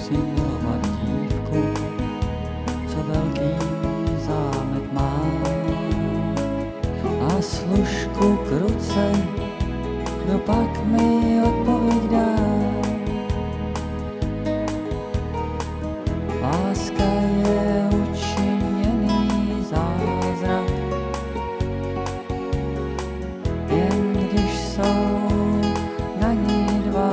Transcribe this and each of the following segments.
si milovat dívku, co velký zámek má a služku k ruce, kdo pak mi odpověď dá. Láska je učiněný zázrak, jen když jsou na ní dva.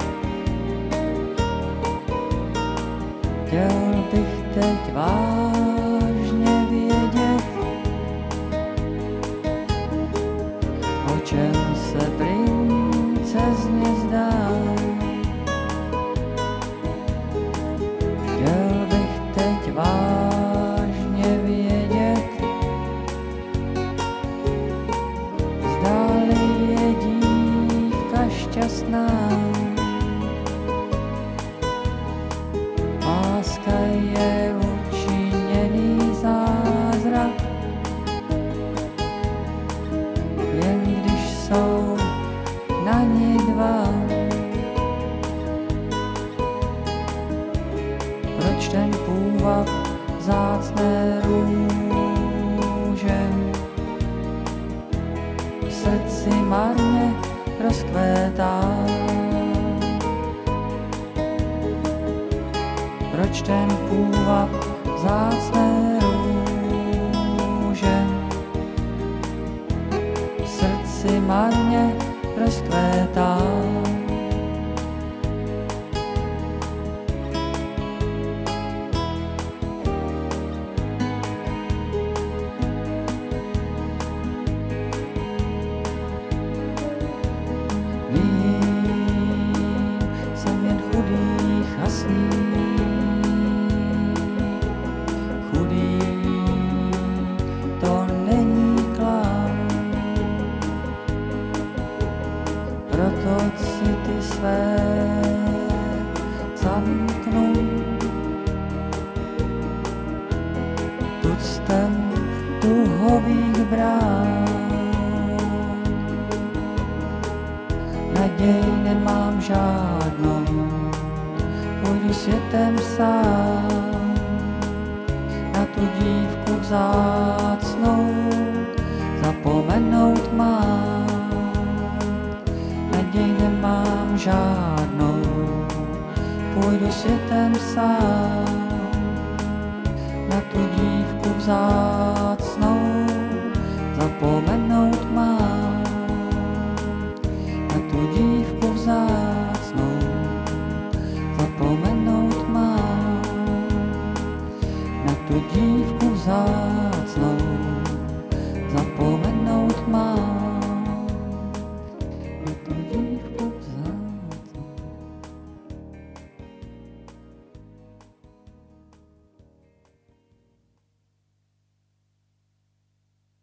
Chtěl bych teď vážně vědět, o čem se princezně zdá. Chtěl bych teď vážně vědět, zdali je dívka šťastná. Láska je učiněný zázrak, jen když jsou na ní dva. Proč ten půvab vzácné růže v srdci marně rozkvétá? Proč ten půvab vzácné růže v srdci marně rozkvétá? Vím, jsem jen chudý chasník, chudý, to není klam, proto si ty své zamknu tuctem duhových brán. Naděj nemám žádnou, půjdu světem sám, na tu dívku vzácnou zapomenout mám. Naděj nemám žádnou, půjdu světem sám, na tu dívku vzácnou zapomenout mám. Na tu dívku